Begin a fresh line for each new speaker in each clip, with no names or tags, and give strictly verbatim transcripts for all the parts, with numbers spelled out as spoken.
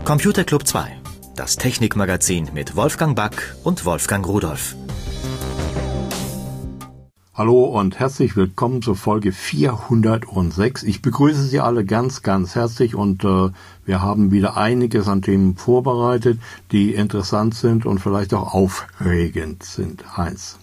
Computer Club zwei, das Technikmagazin mit Wolfgang Back und Wolfgang Rudolph.
Hallo und herzlich willkommen zur Folge vierhundertsechs. Ich begrüße Sie alle ganz, ganz herzlich und äh, wir haben wieder einiges an Themen vorbereitet, die interessant sind und vielleicht auch aufregend sind. Heinz.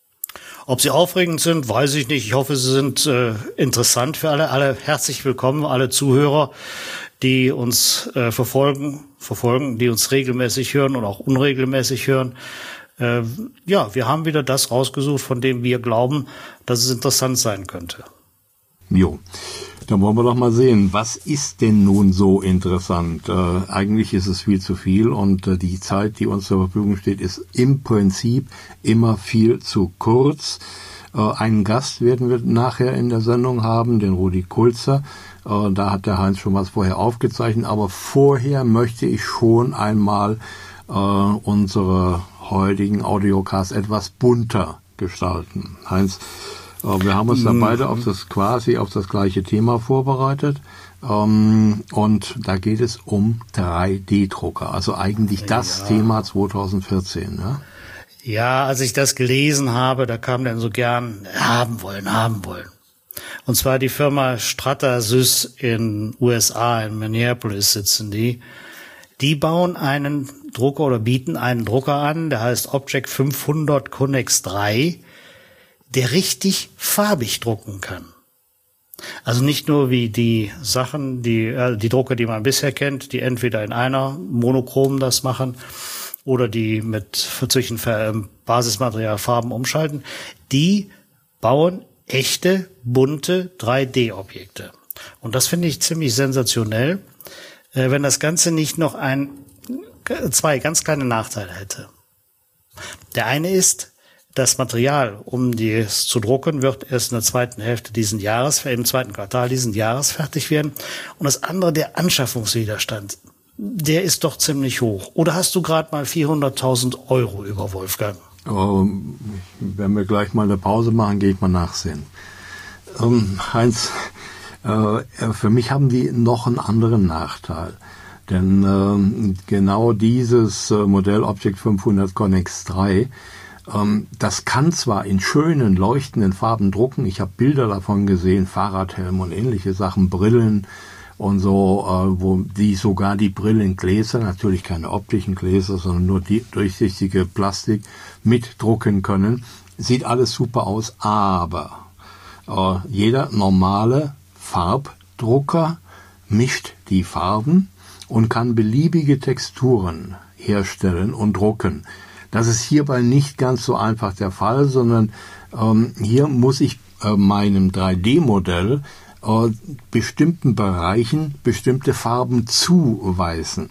Ob sie aufregend sind, weiß ich nicht. Ich hoffe, sie sind äh, interessant für alle. Alle herzlich willkommen, alle Zuhörer, die uns äh, verfolgen, verfolgen, die uns regelmäßig hören und auch unregelmäßig hören. Äh, ja, wir haben wieder das rausgesucht, von dem wir glauben, dass es interessant sein könnte.
Jo, dann wollen wir doch mal sehen, was ist denn nun so interessant? Äh, eigentlich ist es viel zu viel und äh, die Zeit, die uns zur Verfügung steht, ist im Prinzip immer viel zu kurz. Äh, einen Gast werden wir nachher in der Sendung haben, den Rudi Kulzer. Äh, da hat der Heinz schon was vorher aufgezeichnet, aber vorher möchte ich schon einmal äh, unsere heutigen Audiocasts etwas bunter gestalten. Heinz, wir haben uns da beide auf das quasi auf das gleiche Thema vorbereitet, ähm, und da geht es um drei D Drucker, also eigentlich das ja. Thema zwanzig vierzehn. Ne?
Ja, als ich das gelesen habe, da kam dann so gern haben wollen, haben wollen. Und zwar die Firma Stratasys in U S A, in Minneapolis sitzen die. Die bauen einen Drucker oder bieten einen Drucker an, der heißt Object fünfhundert Connex drei, der richtig farbig drucken kann. Also nicht nur wie die Sachen, die äh, die Drucker, die man bisher kennt, die entweder in einer Monochrom das machen oder die mit zwischen Basismaterial Farben umschalten. Die bauen echte, bunte drei D Objekte. Und das finde ich ziemlich sensationell, wenn das Ganze nicht noch ein, zwei ganz kleine Nachteile hätte. Der eine ist, das Material, um dies zu drucken, wird erst in der zweiten Hälfte diesen Jahres, im zweiten Quartal diesen Jahres fertig werden. Und das andere, der Anschaffungswiderstand, der ist doch ziemlich hoch. Oder hast du gerade mal vierhunderttausend Euro über, Wolfgang?
Oh, wenn wir gleich mal eine Pause machen, gehe ich mal nachsehen. Ähm, Heinz, äh, für mich haben die noch einen anderen Nachteil. Denn äh, genau dieses äh, Modell Object fünfhundert Connex drei, ähm, das kann zwar in schönen, leuchtenden Farben drucken. Ich habe Bilder davon gesehen, Fahrradhelm und ähnliche Sachen, Brillen und so, äh, wo die sogar die Brillengläser, natürlich keine optischen Gläser, sondern nur die durchsichtige Plastik mitdrucken können. Sieht alles super aus, aber äh, jeder normale Farbdrucker mischt die Farben und kann beliebige Texturen herstellen und drucken. Das ist hierbei nicht ganz so einfach der Fall, sondern ähm, hier muss ich äh, meinem drei D Modell äh, bestimmten Bereichen bestimmte Farben zuweisen.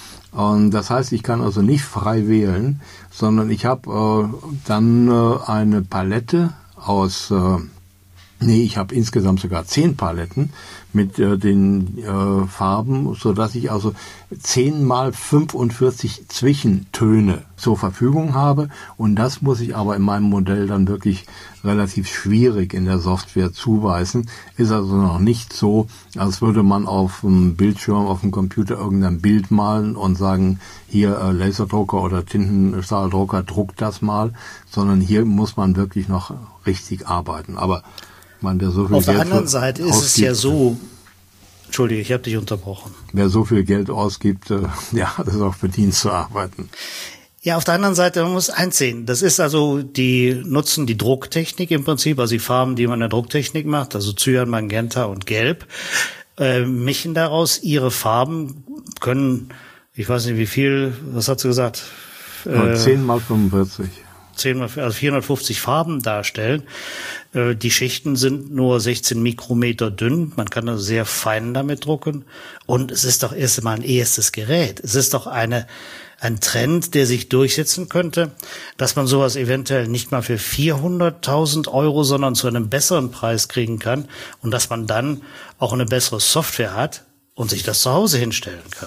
Und das heißt, ich kann also nicht frei wählen, sondern ich habe äh, dann äh, eine Palette aus äh, Nee, ich habe insgesamt sogar zehn Paletten mit äh, den äh, Farben, so dass ich also zehn mal fünfundvierzig Zwischentöne zur Verfügung habe. Und das muss ich aber in meinem Modell dann wirklich relativ schwierig in der Software zuweisen. Ist also noch nicht so, als würde man auf dem Bildschirm, auf dem Computer irgendein Bild malen und sagen, hier äh, Laserdrucker oder Tintenstrahldrucker, druckt das mal. Sondern hier muss man wirklich noch richtig arbeiten. Aber Man, der so viel
Auf
Geld
der anderen Seite ist es ja so, Entschuldige, ich habe dich unterbrochen.
Wer so viel Geld ausgibt, äh, der hat es auch verdient zu arbeiten.
Ja, auf der anderen Seite, man muss eins sehen, das ist also, die nutzen die Drucktechnik im Prinzip, also die Farben, die man in der Drucktechnik macht, also Cyan, Magenta und Gelb, äh, mischen daraus ihre Farben, können, ich weiß nicht wie viel, was hat sie gesagt?
Äh, zehn mal fünfundvierzig.
zehn, also vierhundertfünfzig Farben darstellen. Die Schichten sind nur sechzehn Mikrometer dünn. Man kann also sehr fein damit drucken. Und es ist doch erst einmal ein erstes Gerät. Es ist doch eine, ein Trend, der sich durchsetzen könnte, dass man sowas eventuell nicht mal für vierhunderttausend Euro, sondern zu einem besseren Preis kriegen kann und dass man dann auch eine bessere Software hat und sich das zu Hause hinstellen kann.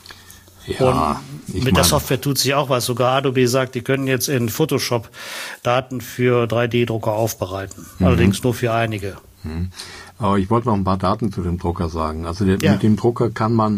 Ja,
und mit der Software tut sich auch was. Sogar Adobe sagt, die können jetzt in Photoshop Daten für drei D Drucker aufbereiten. Mhm. Allerdings nur für einige.
Mhm. Aber ich wollte noch ein paar Daten zu dem Drucker sagen. Also der,
ja.
mit dem Drucker kann man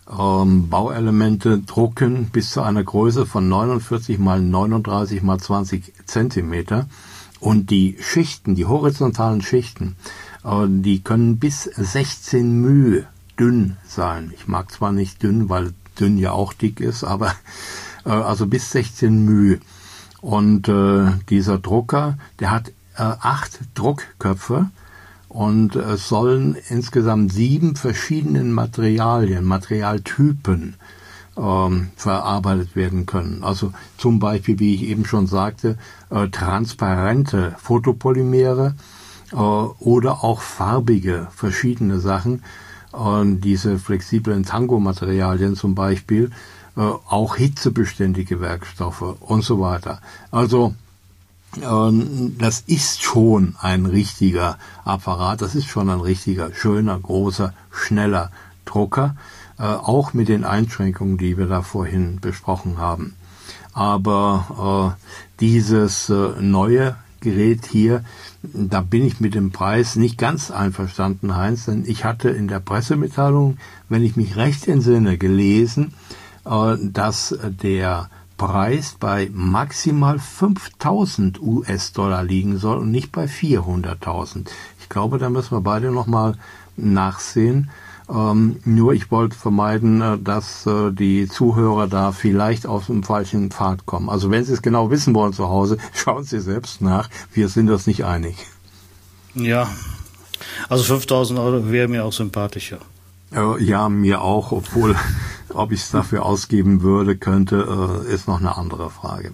ähm, Bauelemente drucken bis zu einer Größe von neunundvierzig mal neununddreißig mal zwanzig Zentimeter. Und die Schichten, die horizontalen Schichten, äh, die können bis sechzehn μ dünn sein. Ich mag zwar nicht dünn, weil dünn ja auch dick ist, aber äh, also bis sechzehn μ. Und äh, dieser Drucker, der hat äh, acht Druckköpfe und es sollen insgesamt sieben verschiedenen Materialien, Materialtypen ähm, verarbeitet werden können. Also zum Beispiel, wie ich eben schon sagte, äh, transparente Photopolymere äh, oder auch farbige verschiedene Sachen. Und diese flexiblen Tango-Materialien zum Beispiel, äh, auch hitzebeständige Werkstoffe und so weiter. Also ähm, das ist schon ein richtiger Apparat, das ist schon ein richtiger, schöner, großer, schneller Drucker, äh, auch mit den Einschränkungen, die wir da vorhin besprochen haben. Aber äh, dieses äh, neue Gerät hier, da bin ich mit dem Preis nicht ganz einverstanden, Heinz, denn ich hatte in der Pressemitteilung, wenn ich mich recht entsinne, gelesen, äh, dass der Preis bei maximal fünftausend US-Dollar liegen soll und nicht bei vierhunderttausend. Ich glaube, da müssen wir beide nochmal nachsehen. Ähm, nur ich wollte vermeiden, äh, dass äh, die Zuhörer da vielleicht auf dem falschen Pfad kommen. Also wenn Sie es genau wissen wollen zu Hause, schauen Sie selbst nach. Wir sind uns nicht einig.
Ja, also fünftausend Euro wäre mir auch sympathischer.
Äh, ja, mir auch, obwohl, ob ich es dafür ausgeben würde, könnte, äh, ist noch eine andere Frage.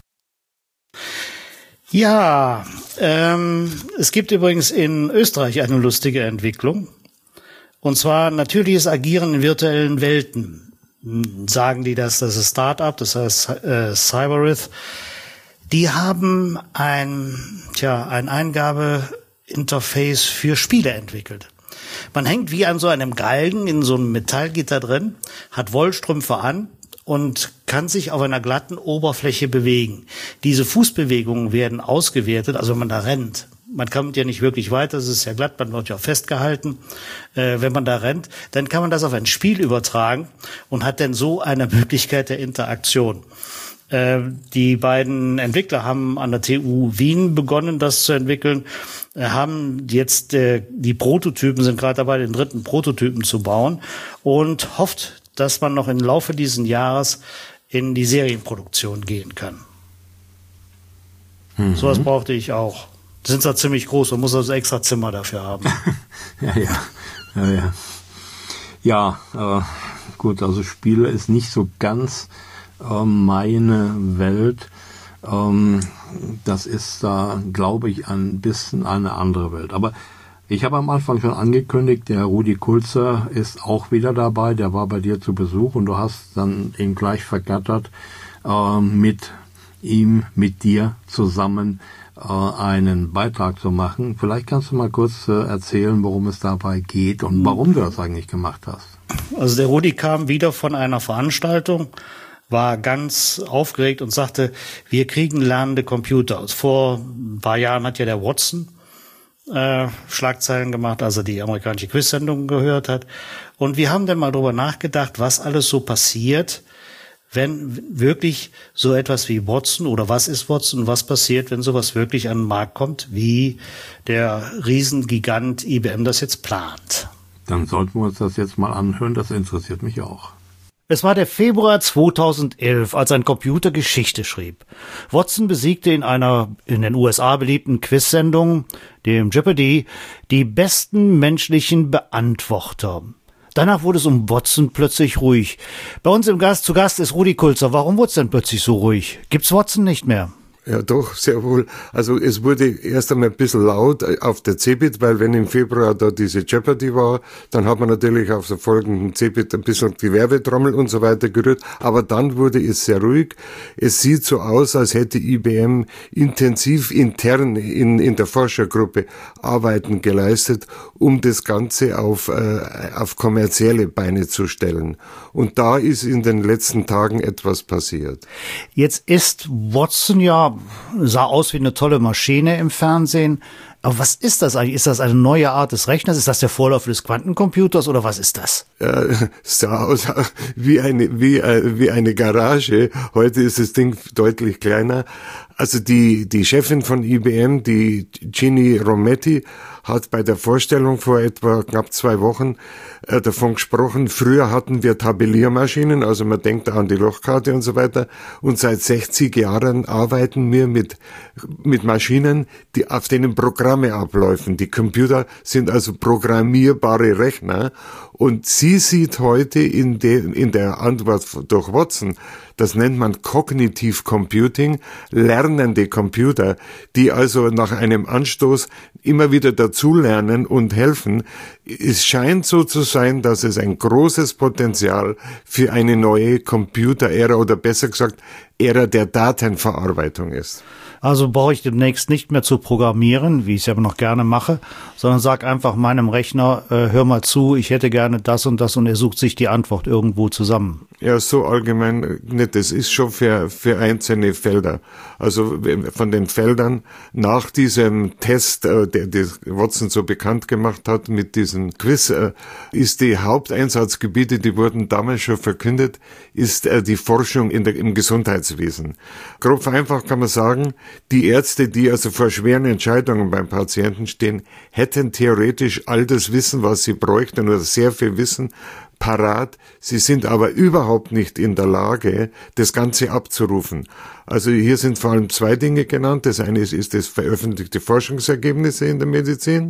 Ja, ähm, es gibt übrigens in Österreich eine lustige Entwicklung. Und zwar natürliches Agieren in virtuellen Welten. Sagen die das, das ist Start-up, das heißt äh, Cyberith. Die haben ein, tja, ein Eingabeinterface für Spiele entwickelt. Man hängt wie an so einem Galgen in so einem Metallgitter drin, hat Wollstrümpfe an und kann sich auf einer glatten Oberfläche bewegen. Diese Fußbewegungen werden ausgewertet, also wenn man da rennt. Man kommt ja nicht wirklich weiter, es ist ja glatt, man wird ja auch festgehalten. Äh, wenn man da rennt, dann kann man das auf ein Spiel übertragen und hat dann so eine Möglichkeit der Interaktion. Äh, die beiden Entwickler haben an der T U Wien begonnen, das zu entwickeln, äh, haben jetzt, äh, die Prototypen sind gerade dabei, den dritten Prototypen zu bauen und hofft, dass man noch im Laufe dieses Jahres in die Serienproduktion gehen kann. Mhm. Sowas brauchte ich auch. Die sind zwar ziemlich groß, man muss also extra Zimmer dafür haben.
ja, ja, ja, ja. Ja, äh, gut, also Spiele ist nicht so ganz äh, meine Welt. Ähm, das ist da, glaube ich, ein bisschen eine andere Welt. Aber ich habe am Anfang schon angekündigt, der Rudi Kulzer ist auch wieder dabei. Der war bei dir zu Besuch und du hast dann ihn gleich vergattert, äh, mit ihm, mit dir zusammen einen Beitrag zu machen. Vielleicht kannst du mal kurz äh, erzählen, worum es dabei geht und warum du das eigentlich gemacht hast.
Also der Rudi kam wieder von einer Veranstaltung, war ganz aufgeregt und sagte, wir kriegen lernende Computer. Vor ein paar Jahren hat ja der Watson äh, Schlagzeilen gemacht, als er die amerikanische Quiz-Sendung gehört hat. Und wir haben dann mal drüber nachgedacht, was alles so passiert, wenn wirklich so etwas wie Watson oder was ist Watson, was passiert, wenn sowas wirklich an den Markt kommt, wie der Riesengigant I B M das jetzt plant.
Dann sollten wir uns das jetzt mal anhören, das interessiert mich auch.
Es war der Februar zweitausendelf, als ein Computer Geschichte schrieb. Watson besiegte in einer in den U S A beliebten Quiz-Sendung, dem Jeopardy, die besten menschlichen Beantworter. Danach wurde es um Watson plötzlich ruhig. Bei uns im Gast, zu Gast ist Rudi Kulzer. Warum wurde es denn plötzlich so ruhig? Gibt's Watson nicht mehr?
Ja, doch, sehr wohl. Also es wurde erst einmal ein bisschen laut auf der Cebit, weil wenn im Februar da diese Jeopardy war, dann hat man natürlich auf der folgenden Cebit ein bisschen die Werbetrommel und so weiter gerührt. Aber dann wurde es sehr ruhig. Es sieht so aus, als hätte I B M intensiv intern in, in der Forschergruppe Arbeiten geleistet, um das Ganze auf, äh, auf kommerzielle Beine zu stellen. Und da ist in den letzten Tagen etwas passiert.
Jetzt ist Watson ja, sah aus wie eine tolle Maschine im Fernsehen. Aber was ist das eigentlich? Ist das eine neue Art des Rechners? Ist das der Vorläufer des Quantencomputers oder was ist das?
Äh, sah aus wie eine, wie, äh, wie eine Garage. Heute ist das Ding deutlich kleiner. Also die, die Chefin von I B M, die Ginny Rometty, hat bei der Vorstellung vor etwa knapp zwei Wochen äh, davon gesprochen, früher hatten wir Tabelliermaschinen, also man denkt an die Lochkarte und so weiter, und seit sechzig Jahren arbeiten wir mit, mit Maschinen, die auf denen Programme abläufen. Die Computer sind also programmierbare Rechner, und sie sieht heute in, de, in der Antwort durch Watson, das nennt man Cognitive Computing, lernende Computer, die also nach einem Anstoß immer wieder dazulernen und helfen. Es scheint so zu sein, dass es ein großes Potenzial für eine neue Computer-Ära oder besser gesagt Ära der Datenverarbeitung ist.
Also brauche ich demnächst nicht mehr zu programmieren, wie ich es ja noch gerne mache, sondern sag einfach meinem Rechner, äh, hör mal zu, ich hätte gerne das und das, und er sucht sich die Antwort irgendwo zusammen.
Ja, so allgemein nicht. Das ist schon für, für einzelne Felder. Also von den Feldern nach diesem Test, äh, der, der Watson so bekannt gemacht hat mit diesem Quiz, äh, ist die Haupteinsatzgebiete, die wurden damals schon verkündet, ist äh, die Forschung in der, im Gesundheitswesen. Grob vereinfacht kann man sagen, die Ärzte, die also vor schweren Entscheidungen beim Patienten stehen, hätten theoretisch all das Wissen, was sie bräuchten, oder sehr viel Wissen, parat. Sie sind aber überhaupt nicht in der Lage, das Ganze abzurufen. Also hier sind vor allem zwei Dinge genannt. Das eine ist, ist das veröffentlichte Forschungsergebnisse in der Medizin,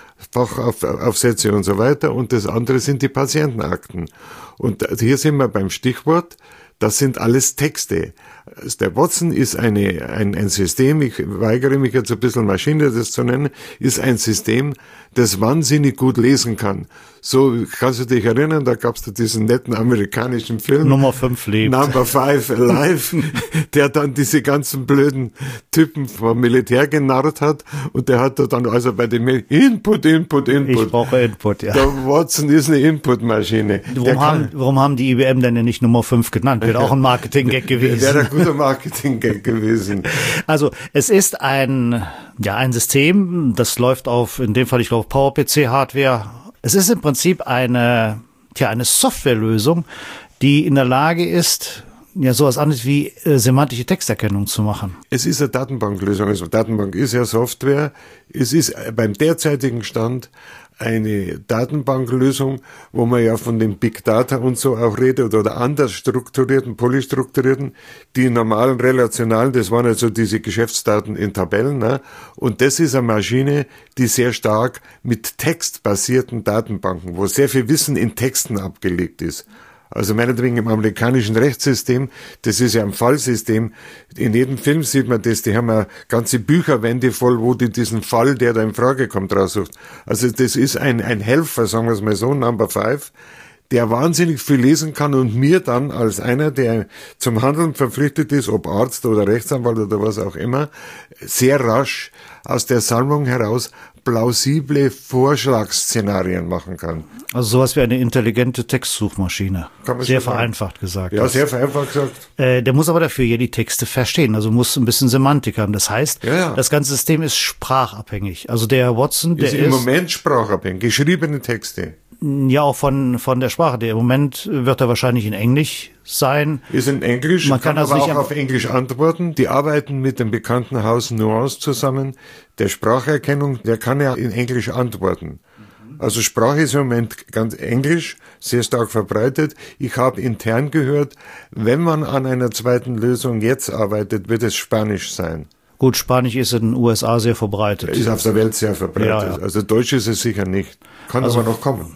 Fachaufsätze und so weiter. Und das andere sind die Patientenakten. Und hier sind wir beim Stichwort. Das sind alles Texte. Der Watson ist eine, ein, ein System, ich weigere mich jetzt ein bisschen Maschine das zu nennen, ist ein System, das wahnsinnig gut lesen kann. So, kannst du dich erinnern, da gab's da diesen netten amerikanischen Film.
Nummer fünf lebt.
Number five Alive, der dann diese ganzen blöden Typen vom Militär genarrt hat, und der hat da dann also bei dem Input, Input, Input.
Ich brauche Input, ja.
Der Watson ist eine Inputmaschine.
Warum haben, warum haben die I B M denn nicht Nummer fünf genannt? Wäre auch ein Marketing-Gag gewesen.
Wäre ein guter Marketing-Gag gewesen.
Also, es ist ein, ja, ein System, das läuft auf, in dem Fall, ich glaube, PowerPC Hardware. Es ist im Prinzip eine, tja, eine Softwarelösung, die in der Lage ist, ja, sowas anderes wie äh, semantische Texterkennung zu machen.
Es ist eine Datenbanklösung. Also Datenbank ist ja Software. Es ist beim derzeitigen Stand eine Datenbanklösung, wo man ja von dem Big Data und so auch redet, oder anders strukturierten, polystrukturierten, die normalen relationalen, das waren also diese Geschäftsdaten in Tabellen, ne? Und das ist eine Maschine, die sehr stark mit textbasierten Datenbanken, wo sehr viel Wissen in Texten abgelegt ist. Also meinetwegen im amerikanischen Rechtssystem, das ist ja ein Fallsystem. In jedem Film sieht man das, die haben ja ganze Bücherwände voll, wo die diesen Fall, der da in Frage kommt, raussucht. Also das ist ein, ein Helfer, sagen wir es mal so, Number Five, der wahnsinnig viel lesen kann und mir dann als einer, der zum Handeln verpflichtet ist, ob Arzt oder Rechtsanwalt oder was auch immer, sehr rasch aus der Sammlung heraus plausible Vorschlagsszenarien machen kann.
Also sowas wie eine intelligente Textsuchmaschine. Sehr vereinfacht gesagt.
Ja, sehr vereinfacht gesagt.
Äh, der muss aber dafür ja die Texte verstehen, also muss ein bisschen Semantik haben. Das heißt,
ja, ja.
das ganze System ist sprachabhängig. Also der Watson, der
ist
ist
im Moment sprachabhängig, geschriebene Texte.
Ja, auch von von der Sprache. Der im Moment wird er wahrscheinlich in Englisch sein.
Ist in Englisch,
man kann,
kann
also
aber
nicht
auch auf Englisch antworten. Die arbeiten mit dem bekannten Haus Nuance zusammen. Der Spracherkennung, der kann ja in Englisch antworten. Also Sprache ist im Moment ganz Englisch, sehr stark verbreitet. Ich habe intern gehört, wenn man an einer zweiten Lösung jetzt arbeitet, wird es Spanisch sein.
Gut, Spanisch ist in den U S A sehr verbreitet.
Ist auf der Welt sehr verbreitet. Ja, ja. Also Deutsch ist es sicher nicht. Kann also, aber noch kommen.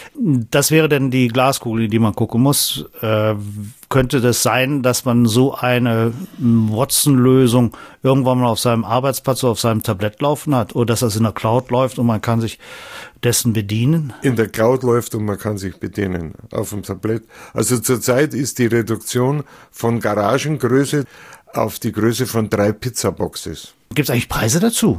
Das wäre denn die Glaskugel, die man gucken muss. Äh, könnte das sein, dass man so eine Watson-Lösung irgendwann mal auf seinem Arbeitsplatz oder auf seinem Tablett laufen hat? Oder dass das in der Cloud läuft und man kann sich dessen bedienen?
In der Cloud läuft und man kann sich bedienen auf dem Tablett. Also zurzeit ist die Reduktion von Garagengröße auf die Größe von drei Pizzaboxes.
Gibt es eigentlich Preise dazu?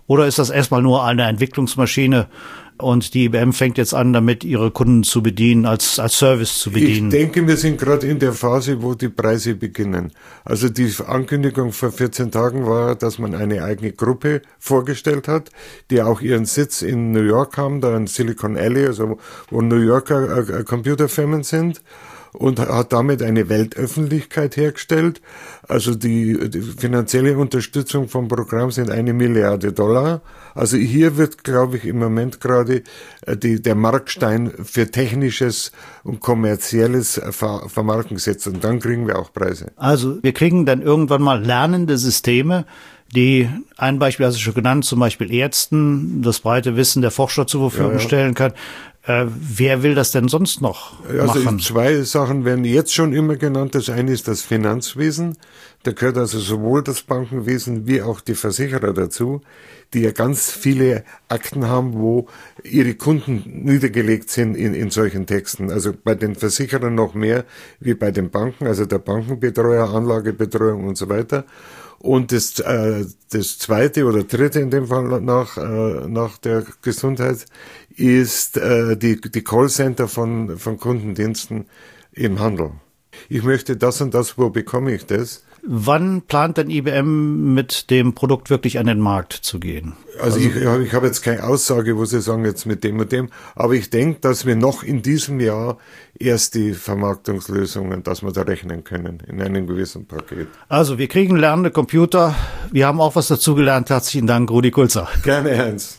Oder ist das erstmal nur eine Entwicklungsmaschine und die I B M fängt jetzt an, damit ihre Kunden zu bedienen, als, als Service zu bedienen?
Ich denke, wir sind gerade in der Phase, wo die Preise beginnen. Also die Ankündigung vor vierzehn Tagen war, dass man eine eigene Gruppe vorgestellt hat, die auch ihren Sitz in New York haben, da in Silicon Alley, also wo New Yorker äh, Computerfirmen sind. Und hat damit eine Weltöffentlichkeit hergestellt. Also die, die finanzielle Unterstützung vom Programm sind eine Milliarde Dollar. Also hier wird, glaube ich, im Moment gerade die, der Markstein für technisches und kommerzielles Ver- Vermarkten gesetzt. Und dann kriegen wir auch Preise.
Also wir kriegen dann irgendwann mal lernende Systeme, die, ein Beispiel hast du schon genannt, zum Beispiel Ärzten, das breite Wissen der Forscher zur Verfügung ja, ja. stellen kann. Äh, wer will das denn sonst noch
also
machen?
Zwei Sachen werden jetzt schon immer genannt. Das eine ist das Finanzwesen. Da gehört also sowohl das Bankenwesen wie auch die Versicherer dazu, die ja ganz viele Akten haben, wo ihre Kunden niedergelegt sind in, in solchen Texten. Also bei den Versicherern noch mehr wie bei den Banken, also der Bankenbetreuer, Anlagebetreuung und so weiter. Und das, äh, das zweite oder dritte in dem Fall nach, äh, nach der Gesundheit ist äh, die, die Callcenter von, von Kundendiensten im Handel. Ich möchte das und das, wo bekomme ich das?
Wann plant denn I B M mit dem Produkt wirklich an den Markt zu gehen?
Also, also ich, ich habe jetzt keine Aussage, wo Sie sagen, jetzt mit dem und dem, aber ich denke, dass wir noch in diesem Jahr erst die Vermarktungslösungen, dass wir da rechnen können, in einem gewissen Paket.
Also wir kriegen lernende Computer, wir haben auch was dazugelernt. Herzlichen Dank, Rudi Kulzer.
Gerne, Hans.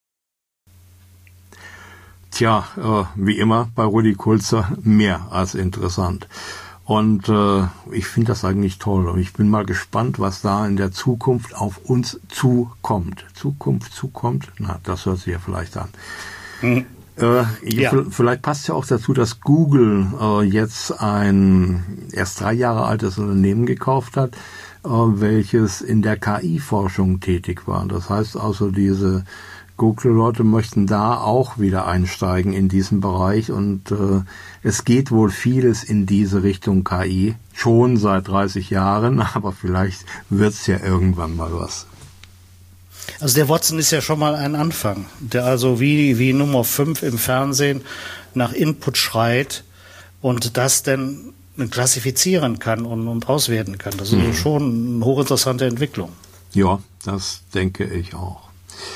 Tja, äh, wie immer bei Rudi Kulzer mehr als interessant. Und äh, ich finde das eigentlich toll. Und ich bin mal gespannt, was da in der Zukunft auf uns zukommt. Zukunft zukommt? Na, das hört sich ja vielleicht an. Mhm. Äh, ja. Vielleicht passt ja auch dazu, dass Google äh, jetzt ein erst drei Jahre altes Unternehmen gekauft hat, äh, welches in der K I-Forschung tätig war. Das heißt also, diese Google-Leute möchten da auch wieder einsteigen in diesen Bereich und äh, es geht wohl vieles in diese Richtung K I, schon seit dreißig Jahren, aber vielleicht wird's ja irgendwann mal was.
Also der Watson ist ja schon mal ein Anfang, der also wie, wie Nummer fünf im Fernsehen nach Input schreit und das dann klassifizieren kann und, und auswerten kann. Das ist mhm. schon eine hochinteressante Entwicklung.
Ja, das denke ich auch.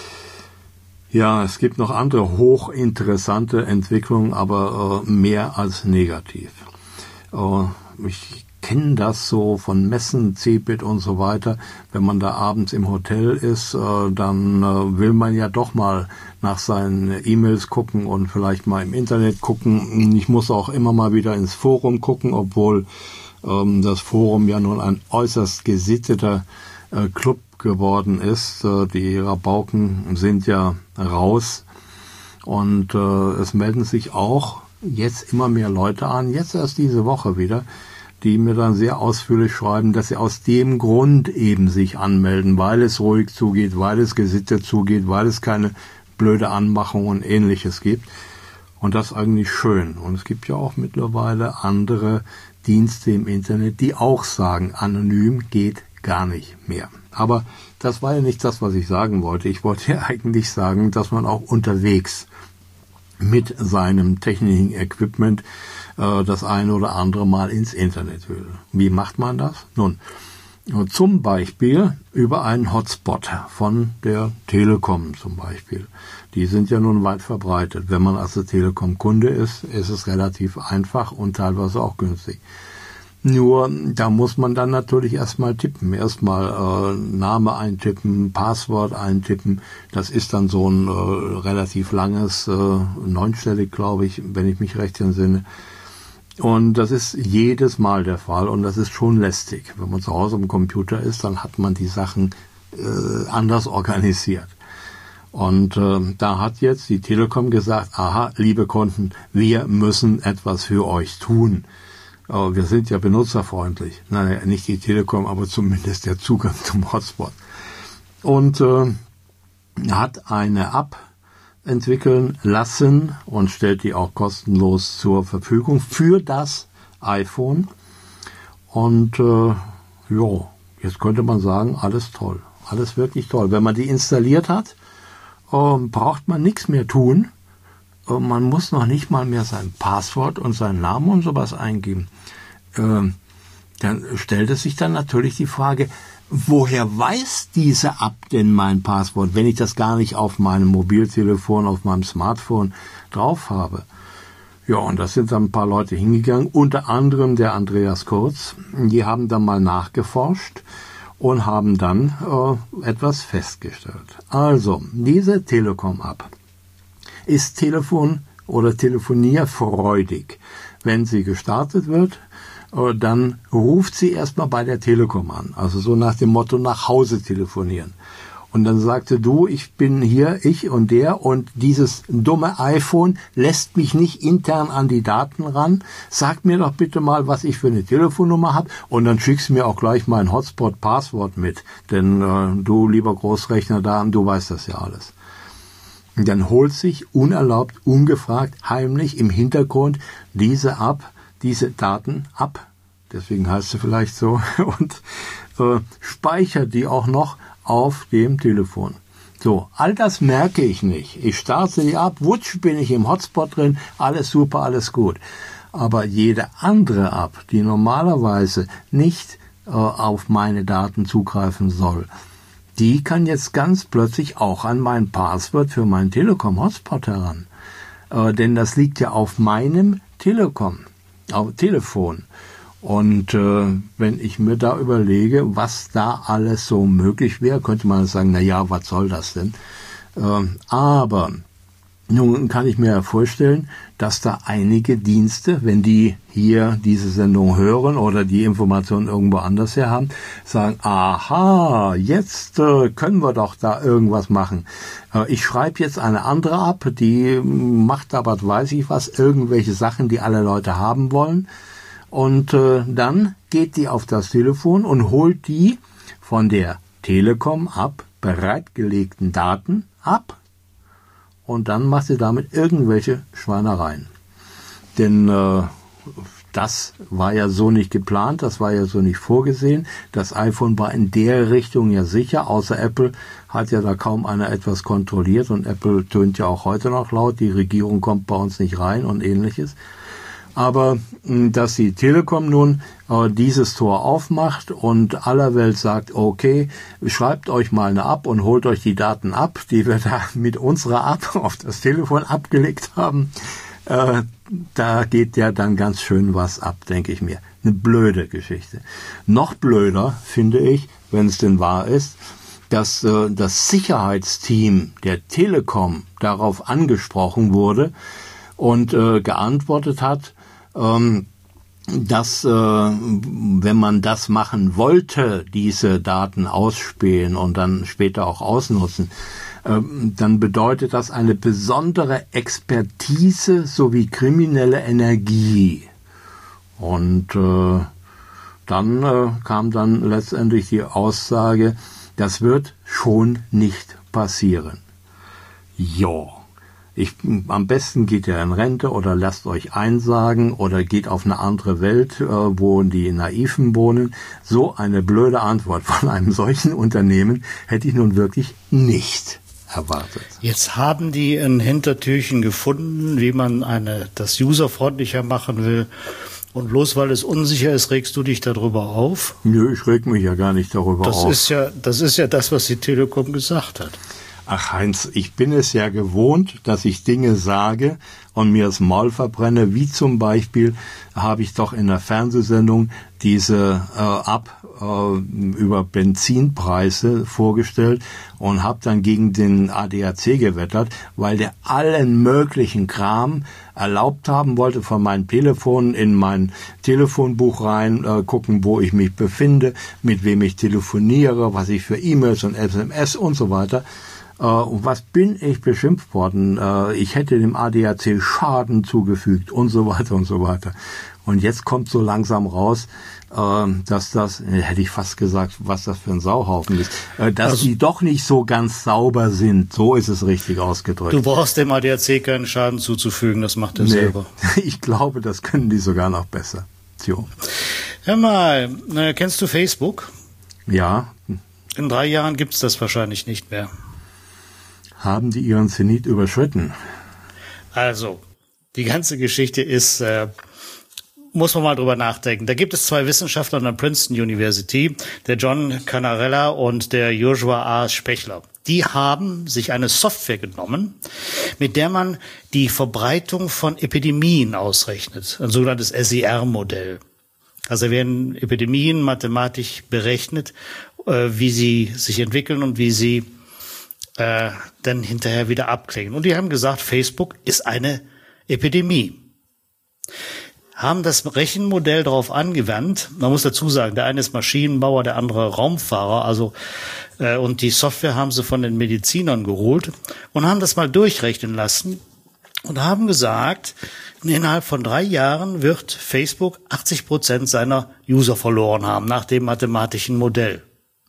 Ja, es gibt noch andere hochinteressante Entwicklungen, aber äh, mehr als negativ. Äh, ich kenne das so von Messen, Cebit und so weiter. Wenn man da abends im Hotel ist, äh, dann äh, will man ja doch mal nach seinen E-Mails gucken und vielleicht mal im Internet gucken. Ich muss auch immer mal wieder ins Forum gucken, obwohl ähm, das Forum ja nun ein äußerst gesitteter äh, Club geworden ist. Die Rabauken sind ja raus und äh, es melden sich auch jetzt immer mehr Leute an, jetzt erst diese Woche wieder, die mir dann sehr ausführlich schreiben, dass sie aus dem Grund eben sich anmelden, weil es ruhig zugeht, weil es gesittet zugeht, weil es keine blöde Anmachung und Ähnliches gibt. Und das ist eigentlich schön. Und es gibt ja auch mittlerweile andere Dienste im Internet, die auch sagen, anonym geht gar nicht mehr. Aber das war ja nicht das, was ich sagen wollte. Ich wollte ja eigentlich sagen, dass man auch unterwegs mit seinem technischen Equipment äh, das eine oder andere Mal ins Internet will. Wie macht man das? Nun, zum Beispiel über einen Hotspot von der Telekom zum Beispiel. Die sind ja nun weit verbreitet. Wenn man also Telekom-Kunde ist, ist es relativ einfach und teilweise auch günstig. Nur, da muss man dann natürlich erstmal tippen. Erstmal äh, Name eintippen, Passwort eintippen. Das ist dann so ein äh, relativ langes, äh, neunstellig, glaube ich, wenn ich mich recht entsinne. Und das ist jedes Mal der Fall und das ist schon lästig. Wenn man zu Hause am Computer ist, dann hat man die Sachen äh, anders organisiert. Und äh, da hat jetzt die Telekom gesagt, aha, liebe Kunden, wir müssen etwas für euch tun. Aber wir sind ja benutzerfreundlich. Nein, nicht die Telekom, aber zumindest der Zugang zum Hotspot. Und äh, hat eine App entwickeln lassen und stellt die auch kostenlos zur Verfügung für das iPhone. Und äh, ja, jetzt könnte man sagen, alles toll. alles wirklich toll. Wenn man die installiert hat, ähm, braucht man nichts mehr tun. Äh, man muss noch nicht mal mehr sein Passwort und seinen Namen und sowas eingeben. Ähm, dann stellt es sich dann natürlich die Frage, woher weiß diese App denn mein Passwort, wenn ich das gar nicht auf meinem Mobiltelefon, auf meinem Smartphone drauf habe? Ja, und da sind dann ein paar Leute hingegangen, unter anderem der Andreas Kurz. Die haben dann mal nachgeforscht und haben dann äh, etwas festgestellt. Also, diese Telekom-App ist Telefon- oder telefonierfreudig. Wenn sie gestartet wird, äh, dann ruft sie erstmal bei der Telekom an. Also so nach dem Motto nach Hause telefonieren. Und dann sagte du, ich bin hier, ich und der, und dieses dumme iPhone lässt mich nicht intern an die Daten ran. Sag mir doch bitte mal, was ich für eine Telefonnummer habe, und dann schickst du mir auch gleich mein Hotspot-Passwort mit. Denn äh, du, lieber Großrechner da, du weißt das ja alles. Und dann holt sich unerlaubt, ungefragt, heimlich im Hintergrund diese App, diese Daten ab. Deswegen heißt sie vielleicht so. Und äh, speichert die auch noch auf dem Telefon. So, all das merke ich nicht. Ich starte die ab, wutsch, bin ich im Hotspot drin, alles super, alles gut. Aber jede andere App, die normalerweise nicht äh, auf meine Daten zugreifen soll, die kann jetzt ganz plötzlich auch an mein Passwort für meinen Telekom-Hotspot heran. Äh, denn das liegt ja auf meinem Telekom, auf Telefon. Und äh, wenn ich mir da überlege, was da alles so möglich wäre, könnte man sagen, na ja, was soll das denn? Äh, aber nun kann ich mir vorstellen, dass da einige Dienste, wenn die hier diese Sendung hören oder die Informationen irgendwo anders her haben, sagen, aha, jetzt äh, können wir doch da irgendwas machen. Äh, ich schreibe jetzt eine andere ab, die macht aber, weiß ich was, irgendwelche Sachen, die alle Leute haben wollen. Und äh, dann geht die auf das Telefon und holt die von der Telekom-App bereitgelegten Daten ab, und dann macht sie damit irgendwelche Schweinereien. Denn äh, das war ja so nicht geplant, das war ja so nicht vorgesehen. Das iPhone war in der Richtung ja sicher, außer Apple hat ja da kaum einer etwas kontrolliert, und Apple tönt ja auch heute noch laut, die Regierung kommt bei uns nicht rein und ähnliches. Aber dass die Telekom nun äh, dieses Tor aufmacht und aller Welt sagt, okay, schreibt euch mal eine App und holt euch die Daten ab, die wir da mit unserer App auf das Telefon abgelegt haben, äh, da geht ja dann ganz schön was ab, denke ich mir. Eine blöde Geschichte. Noch blöder finde ich, wenn es denn wahr ist, dass äh, das Sicherheitsteam der Telekom darauf angesprochen wurde und äh, geantwortet hat, dass, äh, wenn man das machen wollte, diese Daten ausspähen und dann später auch ausnutzen, äh, dann bedeutet das eine besondere Expertise sowie kriminelle Energie. Und äh, dann äh, kam dann letztendlich die Aussage, das wird schon nicht passieren. Jo. Ich, am besten geht ihr in Rente oder lasst euch einsagen oder geht auf eine andere Welt, äh, wo die Naiven wohnen. So eine blöde Antwort von einem solchen Unternehmen hätte ich nun wirklich nicht erwartet.
Jetzt haben die ein Hintertürchen gefunden, wie man eine, das userfreundlicher machen will. Und bloß weil es unsicher ist, regst du dich darüber auf?
Nö, ich reg mich ja gar nicht darüber
das
auf.
Ist ja, das ist ja das, was die Telekom gesagt hat.
Ach Heinz, ich bin es ja gewohnt, dass ich Dinge sage und mir das Maul verbrenne, wie zum Beispiel habe ich doch in der Fernsehsendung diese äh, App äh, über Benzinpreise vorgestellt und habe dann gegen den A D A C gewettert, weil der allen möglichen Kram erlaubt haben wollte, von meinem Telefon in mein Telefonbuch rein, äh, gucken, wo ich mich befinde, mit wem ich telefoniere, was ich für E-Mails und S M S und so weiter. Und was bin ich beschimpft worden? Ich hätte dem A D A C Schaden zugefügt und so weiter und so weiter. Und jetzt kommt so langsam raus, dass das, hätte ich fast gesagt, was das für ein Sauhaufen ist, dass also, die doch nicht so ganz sauber sind. So ist es richtig ausgedrückt.
Du brauchst dem A D A C keinen Schaden zuzufügen, das macht er nee, selber.
Ich glaube, das können die sogar noch besser. Tjo.
Hör mal, kennst du Facebook?
Ja.
In drei Jahren gibt es das wahrscheinlich nicht mehr.
Haben die ihren Zenit überschritten?
Also, die ganze Geschichte ist, äh, muss man mal drüber nachdenken. Da gibt es zwei Wissenschaftler an der Princeton University, der John Canarella und der Joshua A. Spechler. Die haben sich eine Software genommen, mit der man die Verbreitung von Epidemien ausrechnet. Ein sogenanntes S E R-Modell. Also werden Epidemien mathematisch berechnet, äh, wie sie sich entwickeln und wie sie äh, dann hinterher wieder abklingen. Und die haben gesagt, Facebook ist eine Epidemie. Haben das Rechenmodell darauf angewandt. Man muss dazu sagen, der eine ist Maschinenbauer, der andere Raumfahrer, also äh, und die Software haben sie von den Medizinern geholt und haben das mal durchrechnen lassen und haben gesagt, innerhalb von drei Jahren wird Facebook achtzig Prozent seiner User verloren haben, nach dem mathematischen Modell.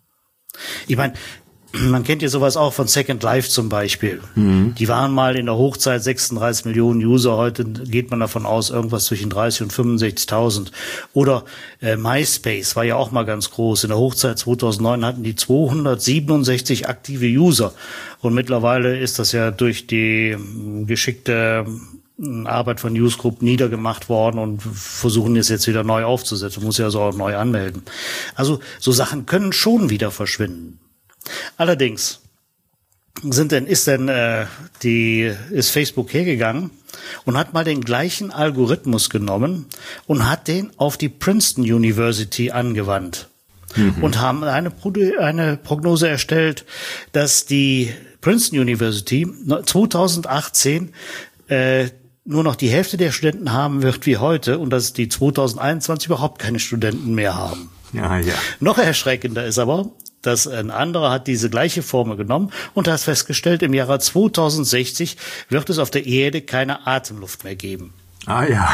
Ich meine, man kennt ja sowas auch von Second Life zum Beispiel. Mhm. Die waren mal in der Hochzeit sechsunddreißig Millionen User, heute geht man davon aus, irgendwas zwischen dreißig und fünfundsechzigtausend. Oder äh, MySpace war ja auch mal ganz groß. In der Hochzeit zweitausendneun hatten die zweihundertsiebenundsechzig aktive User. Und mittlerweile ist das ja durch die äh, geschickte äh, Arbeit von Newsgroup niedergemacht worden und versuchen es jetzt wieder neu aufzusetzen. Muss ja so auch neu anmelden. Also so Sachen können schon wieder verschwinden. Allerdings sind denn, ist denn äh, die ist Facebook hergegangen und hat mal den gleichen Algorithmus genommen und hat den auf die Princeton University angewandt. Mhm. Und haben eine, eine Prognose erstellt, dass die Princeton University zweitausendachtzehn äh, nur noch die Hälfte der Studenten haben wird wie heute und dass die zweitausendeinundzwanzig überhaupt keine Studenten mehr haben.
Ja, ja.
Noch erschreckender ist aber, dass ein anderer hat diese gleiche Formel genommen und hat festgestellt, im Jahre zweitausendsechzig wird es auf der Erde keine Atemluft mehr geben.
Ah ja.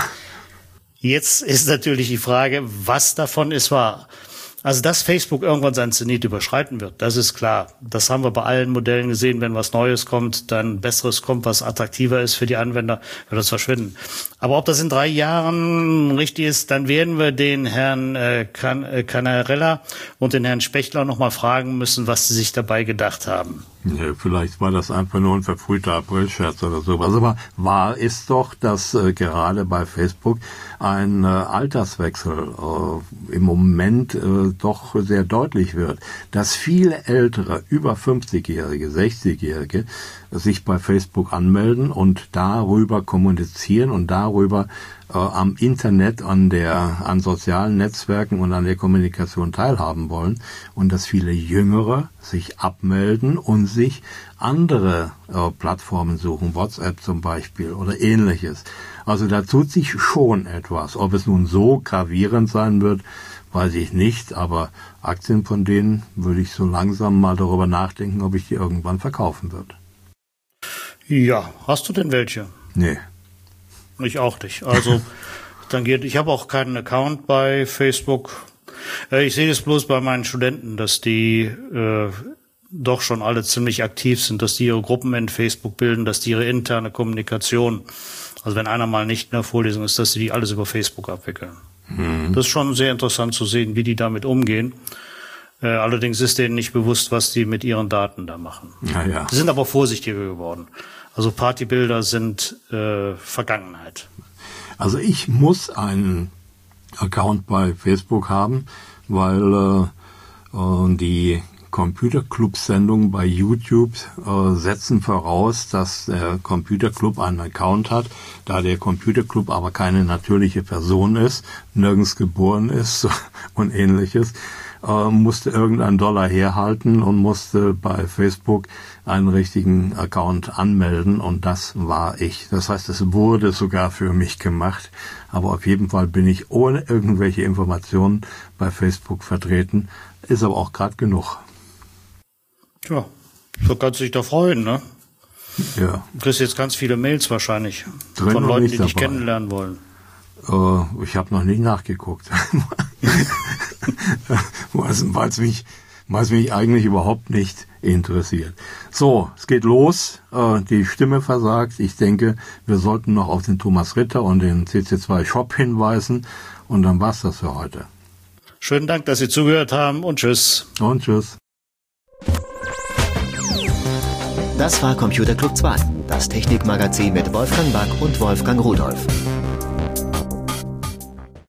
Jetzt ist natürlich die Frage, was davon ist wahr. Also, dass Facebook irgendwann seinen Zenit überschreiten wird, das ist klar. Das haben wir bei allen Modellen gesehen. Wenn was Neues kommt, dann Besseres kommt, was attraktiver ist für die Anwender, wird das verschwinden. Aber ob das in drei Jahren richtig ist, dann werden wir den Herrn äh, Can- äh, Canarella und den Herrn Spechler nochmal fragen müssen, was sie sich dabei gedacht haben.
Ja, vielleicht war das einfach nur ein verfrühter Aprilscherz oder sowas. Aber wahr ist doch, dass äh, gerade bei Facebook ein äh, Alterswechsel äh, im Moment äh, doch sehr deutlich wird. Dass viele ältere, über fünfzigjährige, sechzigjährige sich bei Facebook anmelden und darüber kommunizieren und darüber äh, am Internet, an der, an sozialen Netzwerken und an der Kommunikation teilhaben wollen und dass viele Jüngere sich abmelden und sich andere äh, Plattformen suchen, WhatsApp zum Beispiel oder ähnliches. Also da tut sich schon etwas. Ob es nun so gravierend sein wird, weiß ich nicht, aber Aktien von denen würde ich so langsam mal darüber nachdenken, ob ich die irgendwann verkaufen würde.
Ja, hast du denn welche?
Nee.
Ich auch nicht. Also dann geht, ich habe auch keinen Account bei Facebook. Äh, ich sehe es bloß bei meinen Studenten, dass die äh, doch schon alle ziemlich aktiv sind, dass die ihre Gruppen in Facebook bilden, dass die ihre interne Kommunikation, also wenn einer mal nicht in der Vorlesung ist, dass sie die alles über Facebook abwickeln. Mhm. Das ist schon sehr interessant zu sehen, wie die damit umgehen. Äh, allerdings ist denen nicht bewusst, was die mit ihren Daten da machen.
Ja, ja.
Sie sind aber vorsichtiger geworden. Also Partybilder sind äh, Vergangenheit.
Also ich muss einen Account bei Facebook haben, weil äh, die Computerclub-Sendungen bei YouTube äh, setzen voraus, dass der Computerclub einen Account hat. Da der Computerclub aber keine natürliche Person ist, nirgends geboren ist und ähnliches, äh, musste irgendein Dollar herhalten und musste bei Facebook einen richtigen Account anmelden und das war ich. Das heißt, es wurde sogar für mich gemacht, aber auf jeden Fall bin ich ohne irgendwelche Informationen bei Facebook vertreten, ist aber auch gerade genug.
Tja, so kannst du dich doch freuen, ne?
Ja.
Du kriegst jetzt ganz viele Mails wahrscheinlich
Drin
von Leuten, die dich
dabei.
kennenlernen wollen.
Äh, ich habe noch nicht nachgeguckt, weil es mich, weil's mich eigentlich überhaupt nicht interessiert. So, es geht los. Äh, die Stimme versagt. Ich denke, wir sollten noch auf den Thomas Ritter und den C C zwei Shop hinweisen und dann war's das für heute.
Schönen Dank, dass Sie zugehört haben und tschüss.
Und tschüss.
Das war Computer Club zwei, das Technikmagazin mit Wolfgang Back und Wolfgang Rudolph.